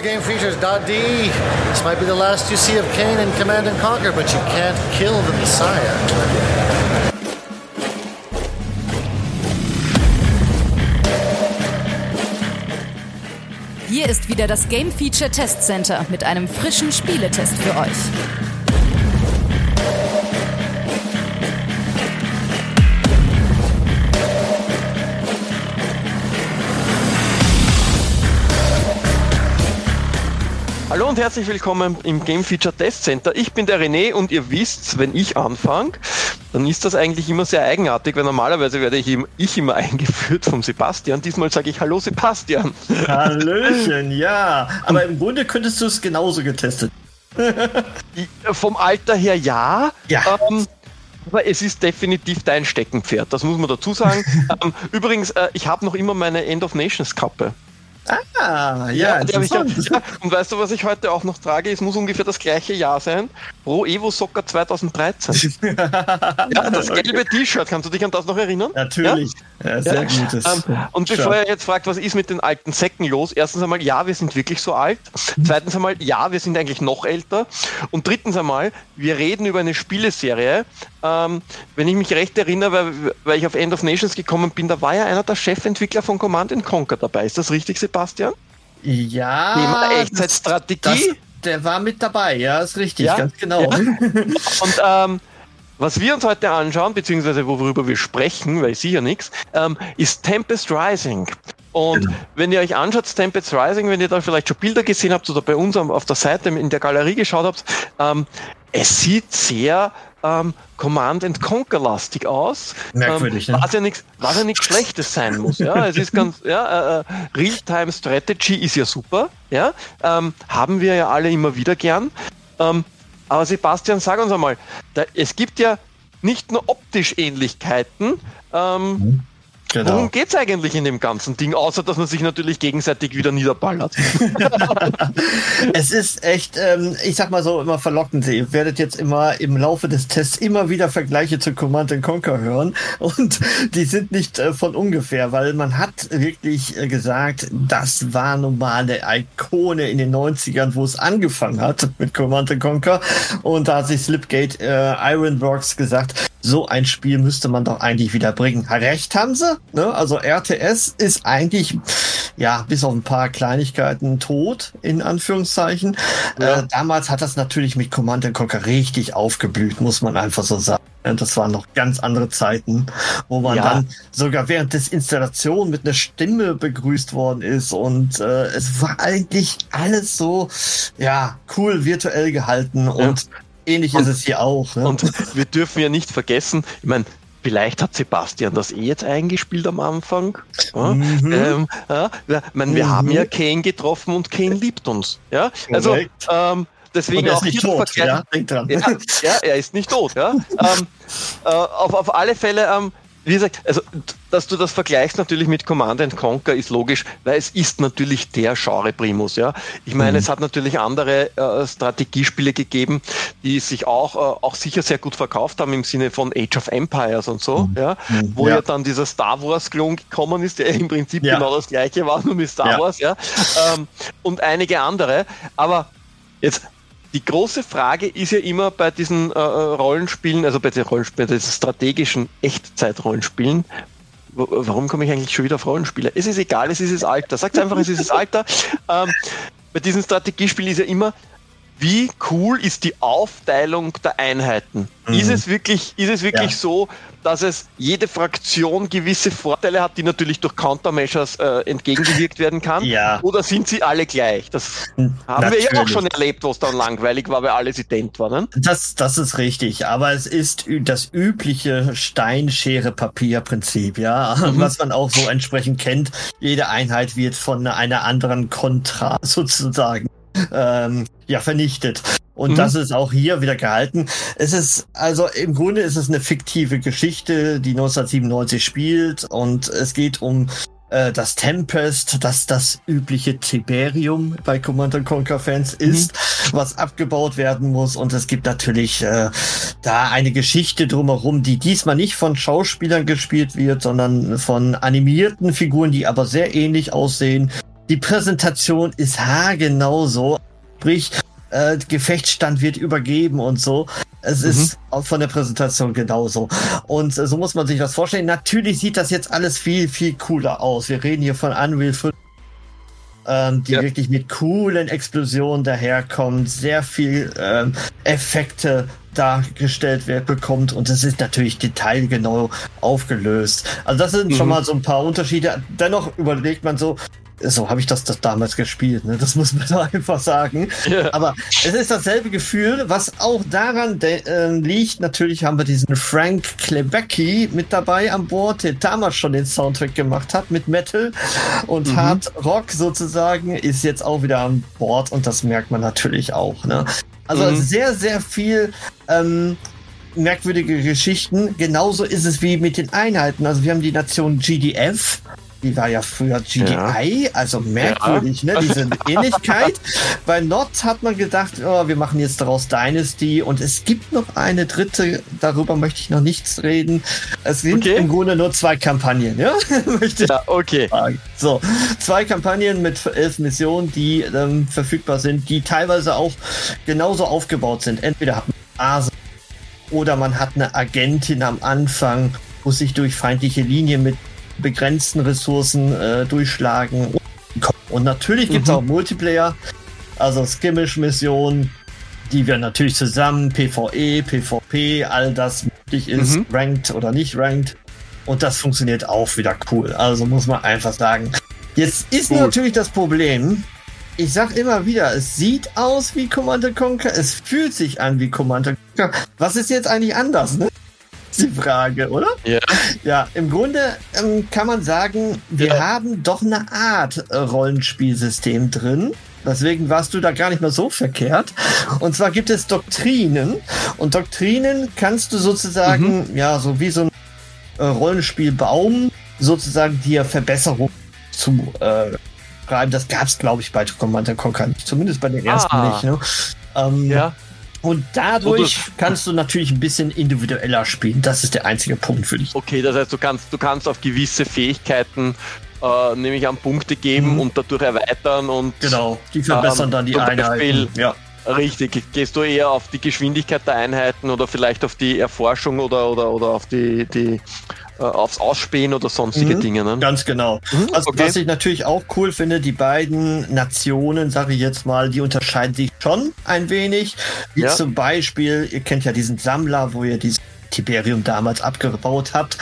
GameFeatures.de. This might be the last you see of Kane in Command & Conquer, but you can't kill the Messiah. Hier ist wieder das Game Feature Test Center mit einem frischen Spieletest für euch. Hallo und herzlich willkommen im Game Feature Test Center. Ich bin der René und ihr wisst, wenn ich anfange, dann ist das eigentlich immer sehr eigenartig, weil normalerweise werde ich immer eingeführt vom Sebastian. Diesmal sage ich Hallo Sebastian. Hallöchen, ja. Aber im Grunde könntest du es genauso getestet. Vom Alter her ja. Ja. Aber es ist definitiv dein Steckenpferd, das muss man dazu sagen. Übrigens, ich habe noch immer meine End of Nations Kappe. Ah, ja, interessant. Und weißt du, was ich heute auch noch trage? Es muss ungefähr das gleiche Jahr sein. Pro Evo Soccer 2013. Ja, das gelbe T-Shirt, kannst du dich an das noch erinnern? Natürlich. Ja, sehr gutes. Und bevor ihr jetzt fragt, was ist mit den alten Säcken los? Erstens einmal, ja, wir sind wirklich so alt. Zweitens einmal, ja, wir sind eigentlich noch älter. Und drittens einmal, wir reden über eine Spieleserie. Wenn ich mich recht erinnere, weil ich auf End of Nations gekommen bin, da war ja einer der Chefentwickler von Command & Conquer dabei. Ist das richtig, Sebastian? Ja. Thema Echtzeitstrategie. Der war mit dabei, ja, ist richtig, ja? Ganz genau. Ja. Und was wir uns heute anschauen, beziehungsweise worüber wir sprechen, weiß ich ja nichts, ist Tempest Rising. Und wenn ihr euch anschaut, Tempest Rising, wenn ihr da vielleicht schon Bilder gesehen habt oder bei uns auf der Seite in der Galerie geschaut habt, es sieht sehr Command & Conquer-lastig aus. Merkwürdig, ne? Was ja nichts Schlechtes sein muss. Ja, es ist ganz, Real-Time-Strategy ist ja super. Ja, haben wir ja alle immer wieder gern. Aber Sebastian, sag uns einmal, es gibt ja nicht nur optisch Ähnlichkeiten. Genau. Worum geht's eigentlich in dem ganzen Ding, außer dass man sich natürlich gegenseitig wieder niederballert? Es ist echt, ich sag mal so, immer verlockend. Ihr werdet jetzt immer im Laufe des Tests immer wieder Vergleiche zu Command & Conquer hören und die sind nicht von ungefähr, weil man hat wirklich gesagt, das war nun mal eine Ikone in den 90ern, wo es angefangen hat mit Command & Conquer, und da hat sich Slipgate Ironworks gesagt, so ein Spiel müsste man doch eigentlich wieder bringen. Recht haben sie, ne? Also RTS ist eigentlich, ja, bis auf ein paar Kleinigkeiten tot, in Anführungszeichen. Ja. Damals hat das natürlich mit Command & Conquer richtig aufgeblüht, muss man einfach so sagen. Das waren noch ganz andere Zeiten, wo man dann sogar während des Installation mit einer Stimme begrüßt worden ist, und es war eigentlich alles so, ja, cool virtuell gehalten, und ähnlich ist es hier auch. Ne? Und wir dürfen ja nicht vergessen, ich meine, vielleicht hat Sebastian das jetzt eingespielt am Anfang. Ja? Wir haben ja Kane getroffen und Kane liebt uns. Ja? Also deswegen er ist auch nicht tot, ja? Denk dran. Ja, er ist nicht tot. Ja? Auf alle Fälle, wie gesagt, also dass du das vergleichst natürlich mit Command & Conquer ist logisch, weil es ist natürlich der Genre-Primus. Ja? Ich meine, es hat natürlich andere Strategiespiele gegeben, die sich auch sicher sehr gut verkauft haben im Sinne von Age of Empires und so, wo ja dann dieser Star Wars-Klon gekommen ist, der im Prinzip genau das gleiche war, nur mit Star Wars, und einige andere. Aber jetzt die große Frage ist ja immer bei diesen Rollenspielen, also bei diesen strategischen Echtzeit-Rollenspielen, warum komme ich eigentlich schon wieder auf Rollenspiele? Es ist egal, es ist das Alter. Sagt einfach, es ist das Alter. Bei diesen Strategiespielen ist ja immer, wie cool ist die Aufteilung der Einheiten? Ist es wirklich so, dass es jede Fraktion gewisse Vorteile hat, die natürlich durch Countermeasures entgegengewirkt werden kann? Ja. Oder sind sie alle gleich? Das haben wir ja auch schon erlebt, was dann langweilig war, weil alles ident war. Ne? Das ist richtig, aber es ist das übliche Stein-Schere-Papier-Prinzip, was man auch so entsprechend kennt. Jede Einheit wird von einer anderen Kontra sozusagen vernichtet. Und das ist auch hier wieder gehalten. Es ist, also im Grunde ist es eine fiktive Geschichte, die 1997 spielt, und es geht um das Tempest, das übliche Tiberium bei Command & Conquer Fans ist, was abgebaut werden muss, und es gibt natürlich da eine Geschichte drumherum, die diesmal nicht von Schauspielern gespielt wird, sondern von animierten Figuren, die aber sehr ähnlich aussehen. Die Präsentation ist haargenau so. Sprich, Gefechtsstand wird übergeben und so. Es ist auch von der Präsentation genauso. Und so muss man sich das vorstellen. Natürlich sieht das jetzt alles viel, viel cooler aus. Wir reden hier von Unreal 5, die wirklich mit coolen Explosionen daherkommt, sehr viel Effekte dargestellt bekommt und es ist natürlich detailgenau aufgelöst. Also das sind schon mal so ein paar Unterschiede. Dennoch überlegt man so habe ich das damals gespielt, ne? Das muss man doch einfach sagen. Yeah. Aber es ist dasselbe Gefühl, was auch daran liegt. Natürlich haben wir diesen Frank Klebecki mit dabei an Bord, der damals schon den Soundtrack gemacht hat mit Metal und Hard Rock sozusagen, ist jetzt auch wieder an Bord und das merkt man natürlich auch. Ne? Also sehr, sehr viel merkwürdige Geschichten. Genauso ist es wie mit den Einheiten. Also wir haben die Nation GDF. Die war ja früher GDI, also merkwürdig, ne? Diese Ähnlichkeit. Bei Not hat man gedacht, wir machen jetzt daraus Dynasty und es gibt noch eine dritte, darüber möchte ich noch nichts reden. Es sind im Grunde nur 2 Kampagnen, ja? Möchte ich sagen. So, 2 Kampagnen mit 11 Missionen, die verfügbar sind, die teilweise auch genauso aufgebaut sind. Entweder hat man Basen oder man hat eine Agentin am Anfang, muss sich durch feindliche Linien mit begrenzten Ressourcen durchschlagen. Und natürlich gibt es auch Multiplayer, also Skirmish-Missionen, die wir natürlich zusammen, PvE, PvP, all das möglich ist, ranked oder nicht ranked. Und das funktioniert auch wieder cool. Also muss man einfach sagen. Jetzt ist natürlich das Problem, ich sag immer wieder, es sieht aus wie Command & Conquer, es fühlt sich an wie Command & Conquer. Was ist jetzt eigentlich anders, ne? Die Frage, oder? Ja. Ja, im Grunde kann man sagen, wir haben doch eine Art Rollenspielsystem drin. Deswegen warst du da gar nicht mehr so verkehrt. Und zwar gibt es Doktrinen. Und Doktrinen kannst du sozusagen, so wie so ein Rollenspielbaum, sozusagen dir Verbesserungen zu schreiben. Das gab es, glaube ich, bei Command & Conquer nicht. Zumindest bei den ersten nicht. Ne? Und dadurch kannst du natürlich ein bisschen individueller spielen. Das ist der einzige Punkt für dich. Okay, das heißt, du kannst auf gewisse Fähigkeiten nämlich an Punkte geben und dadurch erweitern und genau, die verbessern dann die Einheiten. Richtig, gehst du eher auf die Geschwindigkeit der Einheiten oder vielleicht auf die Erforschung oder auf die aufs Ausspähen oder sonstige Dinge. Ne? Ganz genau. Also was ich natürlich auch cool finde, die beiden Nationen, sage ich jetzt mal, die unterscheiden sich schon ein wenig. Wie zum Beispiel, ihr kennt ja diesen Sammler, wo ihr dieses Tiberium damals abgebaut habt.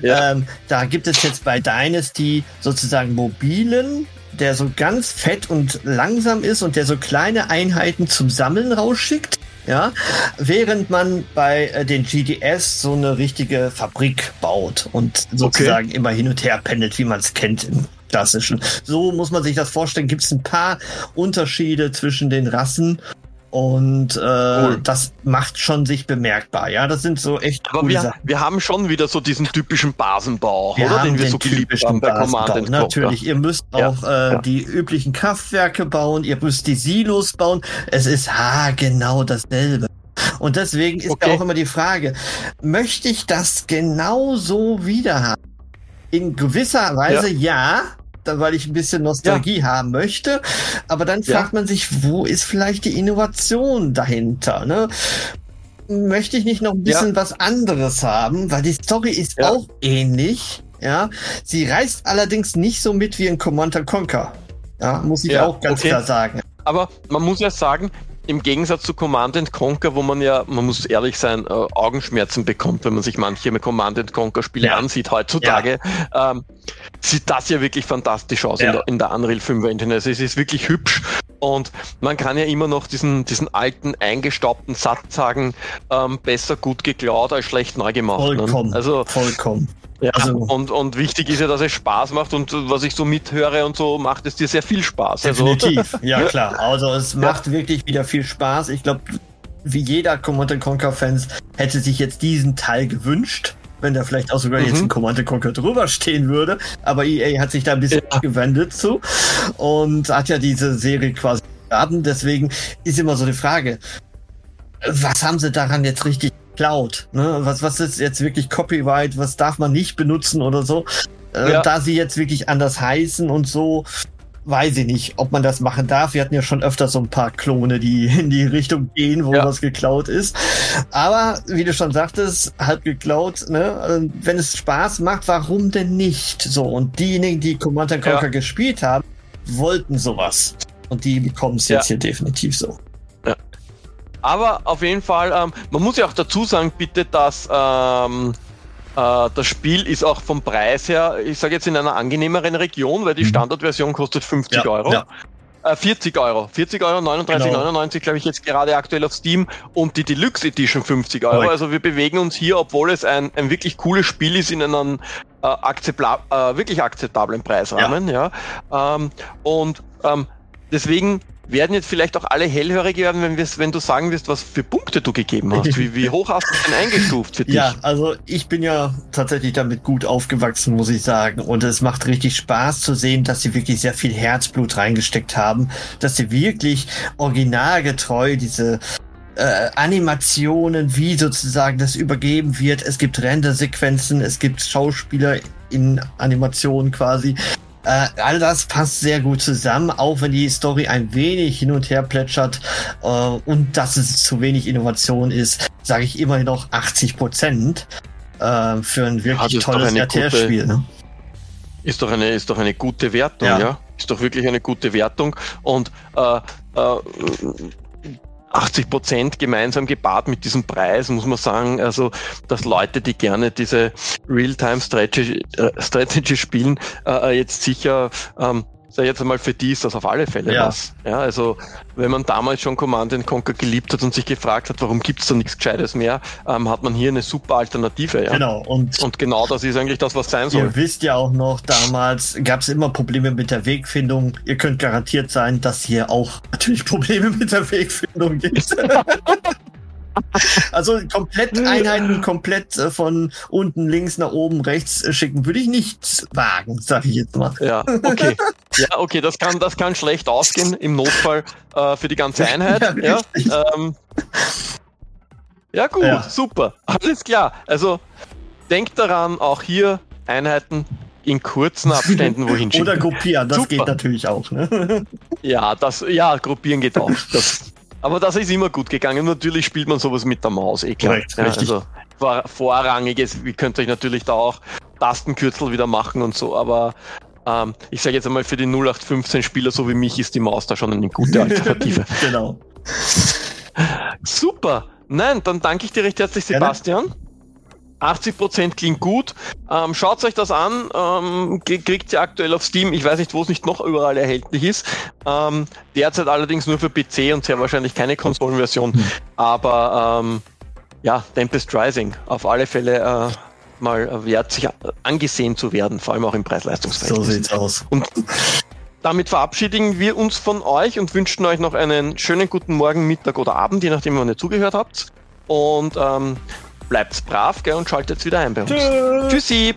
Da gibt es jetzt bei Dynasty sozusagen mobilen, der so ganz fett und langsam ist und der so kleine Einheiten zum Sammeln rausschickt. Ja, während man bei den GDS so eine richtige Fabrik baut und sozusagen immer hin und her pendelt, wie man es kennt im klassischen. So muss man sich das vorstellen. Gibt es ein paar Unterschiede zwischen den Rassen und das macht schon sich bemerkbar. Ja, das sind so echt coole Sachen. Wir haben schon wieder so diesen typischen Basenbau, oder? Den wir so geliebt haben bei Command & Conquer. Natürlich, ihr müsst auch die üblichen Kraftwerke bauen, ihr müsst die Silos bauen. Es ist genau dasselbe. Und deswegen ist ja auch immer die Frage, möchte ich das genau so wieder haben? In gewisser Weise weil ich ein bisschen Nostalgie haben möchte. Aber dann fragt man sich, wo ist vielleicht die Innovation dahinter? Ne? Möchte ich nicht noch ein bisschen was anderes haben? Weil die Story ist auch ähnlich. Ja, sie reißt allerdings nicht so mit wie in Command & Conquer. Ja, muss ich auch ganz klar sagen. Aber man muss ja sagen, im Gegensatz zu Command & Conquer, wo man muss ehrlich sein, Augenschmerzen bekommt, wenn man sich manche Command & Conquer Spiele ansieht heutzutage, sieht das ja wirklich fantastisch aus in der Unreal 5 Engine. Also es ist wirklich hübsch und man kann ja immer noch diesen alten, eingestaubten Satz sagen, besser gut geklaut als schlecht neu gemacht. Vollkommen, ne? Also, vollkommen. Ja, also, und wichtig ist ja, dass es Spaß macht und was ich so mithöre und so, macht es dir sehr viel Spaß. Definitiv, ja klar. Also es macht wirklich wieder viel Spaß. Ich glaube, wie jeder Command & Conquer-Fans hätte sich jetzt diesen Teil gewünscht, wenn da vielleicht auch sogar jetzt ein Command & Conquer drüber stehen würde. Aber EA hat sich da ein bisschen gewendet zu und hat ja diese Serie quasi haben. Deswegen ist immer so die Frage, was haben sie daran jetzt richtig geklaut? Ne? Was ist jetzt wirklich Copyright? Was darf man nicht benutzen oder so? Da sie jetzt wirklich anders heißen und so, weiß ich nicht, ob man das machen darf. Wir hatten ja schon öfter so ein paar Klone, die in die Richtung gehen, wo was geklaut ist. Aber, wie du schon sagtest, halb geklaut, ne? Wenn es Spaß macht, warum denn nicht? So, und diejenigen, die Command & Conquer gespielt haben, wollten sowas. Und die bekommen es jetzt hier definitiv so. Ja. Aber auf jeden Fall, man muss ja auch dazu sagen, bitte, dass das Spiel ist auch vom Preis her, ich sage jetzt in einer angenehmeren Region, weil die Standardversion kostet 50 Euro. Ja. 40 Euro. 40 Euro, 39,99 glaube ich jetzt gerade aktuell auf Steam und die Deluxe Edition 50 Euro. Also wir bewegen uns hier, obwohl es ein wirklich cooles Spiel ist, in einem wirklich akzeptablen Preisrahmen. Deswegen werden jetzt vielleicht auch alle hellhörig werden, wenn du sagen wirst, was für Punkte du gegeben hast. Wie hoch hast du denn eingestuft für dich? Ja, also ich bin ja tatsächlich damit gut aufgewachsen, muss ich sagen. Und es macht richtig Spaß zu sehen, dass sie wirklich sehr viel Herzblut reingesteckt haben, dass sie wirklich originalgetreu diese Animationen, wie sozusagen das übergeben wird. Es gibt Render-Sequenzen, es gibt Schauspieler in Animationen quasi. All das passt sehr gut zusammen, auch wenn die Story ein wenig hin und her plätschert und dass es zu wenig Innovation ist, sage ich immerhin noch 80% für ein wirklich tolles RTS-Spiel. Ne? Ist doch eine gute Wertung, ja? Ist doch wirklich eine gute Wertung und 80% gemeinsam gepaart mit diesem Preis, muss man sagen, also dass Leute, die gerne diese Real-Time-Strategy spielen, jetzt sicher, sag jetzt einmal, für die ist das auf alle Fälle was. Ja, also wenn man damals schon Command & Conquer geliebt hat und sich gefragt hat, warum gibt's da nichts Gescheites mehr, hat man hier eine super Alternative. Ja? Genau. Und genau das ist eigentlich das, was sein soll. Ihr wisst ja auch noch, damals gab's immer Probleme mit der Wegfindung. Ihr könnt garantiert sein, dass hier auch natürlich Probleme mit der Wegfindung gibt. Also komplett Einheiten, komplett von unten links nach oben rechts schicken, würde ich nicht wagen, sage ich jetzt mal. Ja, okay, das kann schlecht ausgehen im Notfall für die ganze Einheit. Ja, gut, super, alles klar. Also denkt daran, auch hier Einheiten in kurzen Abständen wohin schicken. Oder gruppieren, das geht natürlich auch. Ne? Gruppieren geht auch. Aber das ist immer gut gegangen. Natürlich spielt man sowas mit der Maus, klar. Korrekt, richtig. Also vorrangiges, ihr könnt euch natürlich da auch Tastenkürzel wieder machen und so, aber ich sage jetzt einmal, für die 0815-Spieler so wie mich ist die Maus da schon eine gute Alternative. Genau. Super. Nein, dann danke ich dir recht herzlich, Sebastian. 80% klingt gut. Schaut euch das an. Kriegt ihr aktuell auf Steam. Ich weiß nicht, wo es nicht noch überall erhältlich ist. Derzeit allerdings nur für PC und sehr wahrscheinlich keine Konsolenversion. Aber Tempest Rising auf alle Fälle mal wert, sich angesehen zu werden, vor allem auch im Preis-Leistungs-Verhältnis. So sieht's aus. Und damit verabschieden wir uns von euch und wünschen euch noch einen schönen guten Morgen, Mittag oder Abend, je nachdem, wann ihr zugehört habt. Und bleibt's brav, gell, und schaltet wieder ein bei uns. Tschüssi!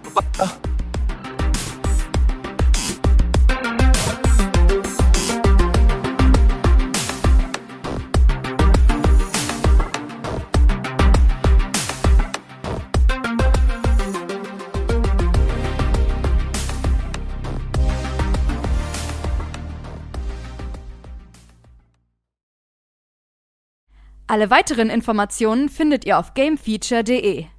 Alle weiteren Informationen findet ihr auf gamefeature.de.